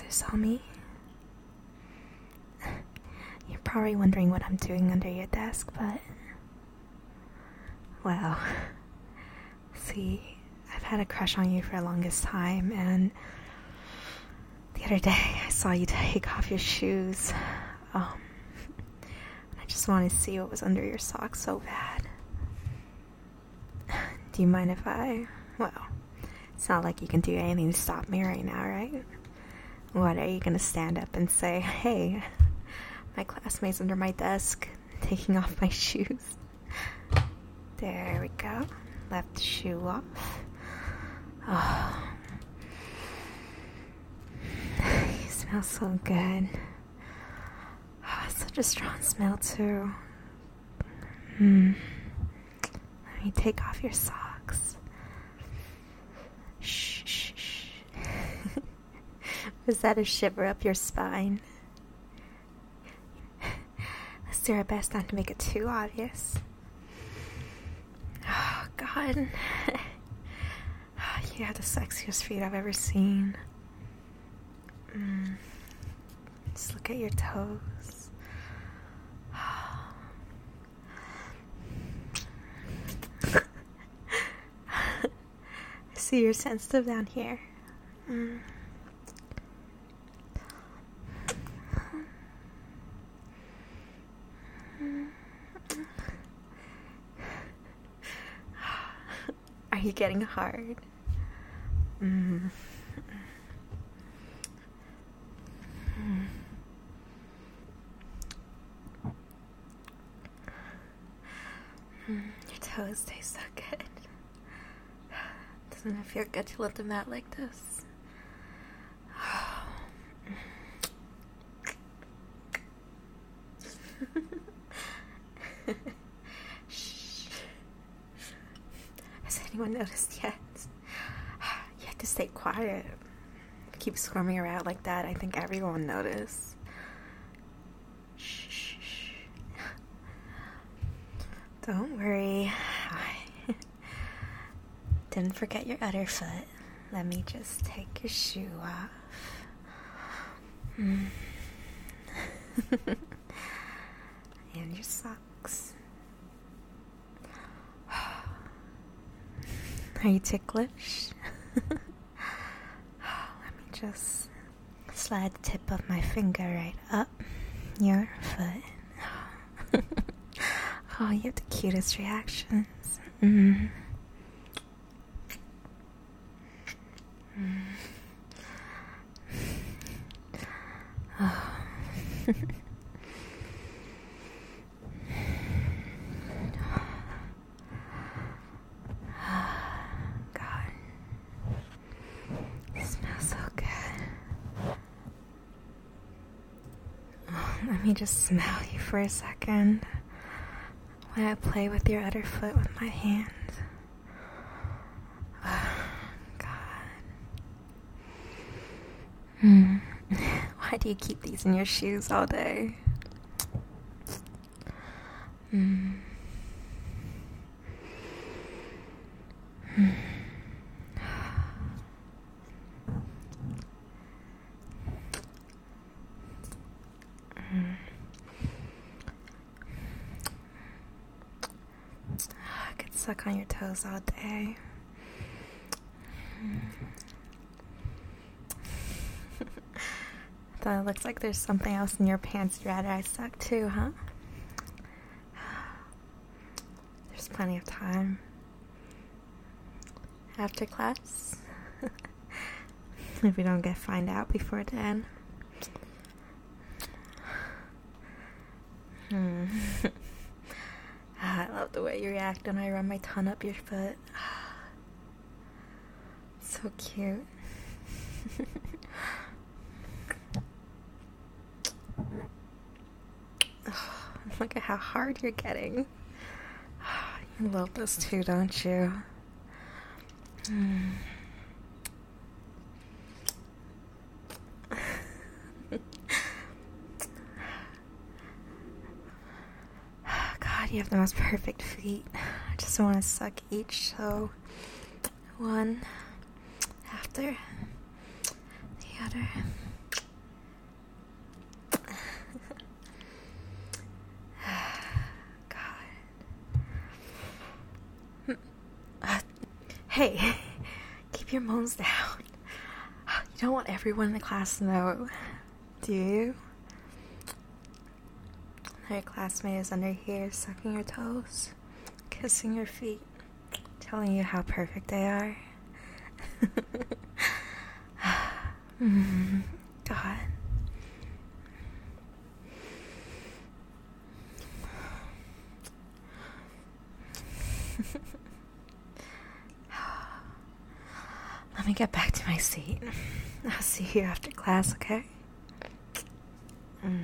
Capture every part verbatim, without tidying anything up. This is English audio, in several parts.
saw me? You're probably wondering what I'm doing under your desk, but... Well... See, I've had a crush on you for the longest time, and... The other day, I saw you take off your shoes. Um... I just wanted to see what was under your socks so bad. Do you mind if I... Well, it's not like you can do anything to stop me right now, right? What, are you gonna stand up and say, hey, my classmate's under my desk, taking off my shoes? There we go. Left shoe off. Oh. You smell so good. Oh, such a strong smell, too. Hmm. Let me take off your socks. Shh, shh, shh. Was that a shiver up your spine? Let's do our best not to make it too obvious. Oh, God. You have the sexiest feet I've ever seen. Mm. Just look at your toes. I see you're sensitive down here. Mm. Are you getting hard? Mm. Mm. Mm. Your toes taste so good. Doesn't it feel good to let them out like this? Shh. Has anyone noticed yet? You have to stay quiet. Keep squirming around like that. I think everyone noticed. Shh, shh, shh. Don't worry. I didn't forget your other foot. Let me just take your shoe off. Mm. And your socks. Are you ticklish? Let me just slide the tip of my finger right up your foot. Oh, you have the cutest reactions. Mm. Mm. Oh. God. It smells so good. Oh, let me just smell you for a second when I play with your other foot with my hand. Oh, God. Hmm. Why do you keep these in your shoes all day? Hmm. Hmm. Hmm. I could suck on your toes all day. Hmm. Thought it looks like there's something else in your pants you'd rather I suck too, huh? There's plenty of time. After class? If we don't get find out before then. Hmm. I love the way you react when I run my tongue up your foot. So cute. Oh, look at how hard you're getting. You love this too, don't you? Mm. God, you have the most perfect feet. I just want to suck each toe, one after the other. Hey, keep your moans down. You don't want everyone in the class to know, do you? Your classmate is under here sucking your toes, kissing your feet, telling you how perfect they are. mm, God. Let me get back to my seat. I'll see you after class, okay? Mm.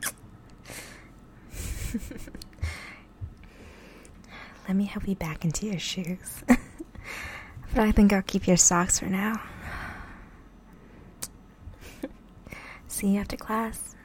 Let me help you back into your shoes. But I think I'll keep your socks for now. See you after class.